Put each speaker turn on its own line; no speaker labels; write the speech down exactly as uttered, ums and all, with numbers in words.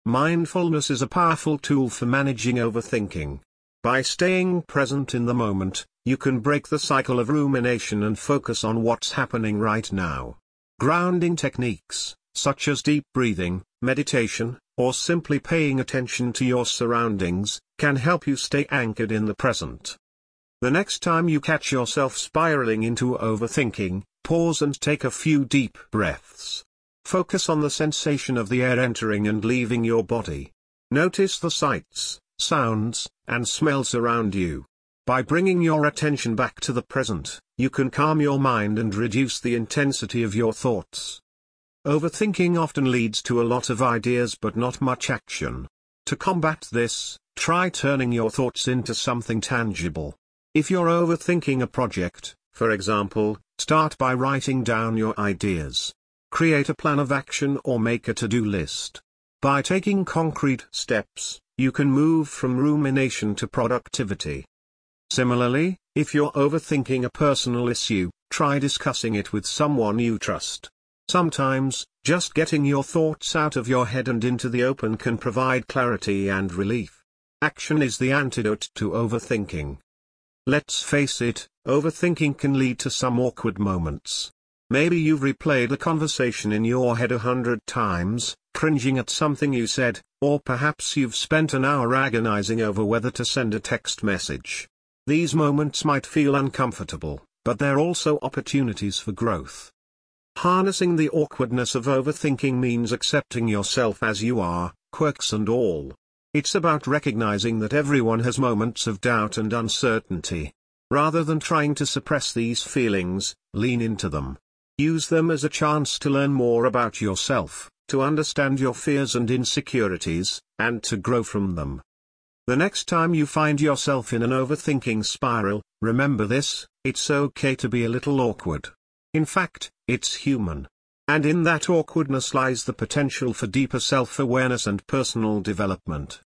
Mindfulness is a powerful tool for managing overthinking. By staying present in the moment, you can break the cycle of rumination and focus on what's happening right now. Grounding techniques, such as deep breathing, meditation, or simply paying attention to your surroundings, can help you stay anchored in the present. The next time you catch yourself spiraling into overthinking, pause and take a few deep breaths. Focus on the sensation of the air entering and leaving your body. Notice the sights, sounds, and smells around you. By bringing your attention back to the present, you can calm your mind and reduce the intensity of your thoughts. Overthinking often leads to a lot of ideas but not much action. To combat this, try turning your thoughts into something tangible. If you're overthinking a project, for example, start by writing down your ideas. Create a plan of action or make a to-do list. By taking concrete steps, you can move from rumination to productivity. Similarly, if you're overthinking a personal issue, try discussing it with someone you trust. Sometimes, just getting your thoughts out of your head and into the open can provide clarity and relief. Action is the antidote to overthinking. Let's face it, overthinking can lead to some awkward moments. Maybe you've replayed a conversation in your head a hundred times, cringing at something you said, or perhaps you've spent an hour agonizing over whether to send a text message. These moments might feel uncomfortable, but they're also opportunities for growth. Harnessing the awkwardness of overthinking means accepting yourself as you are, quirks and all. It's about recognizing that everyone has moments of doubt and uncertainty. Rather than trying to suppress these feelings, lean into them. Use them as a chance to learn more about yourself, to understand your fears and insecurities, and to grow from them. The next time you find yourself in an overthinking spiral, remember this: it's okay to be a little awkward. In fact, it's human. And in that awkwardness lies the potential for deeper self-awareness and personal development.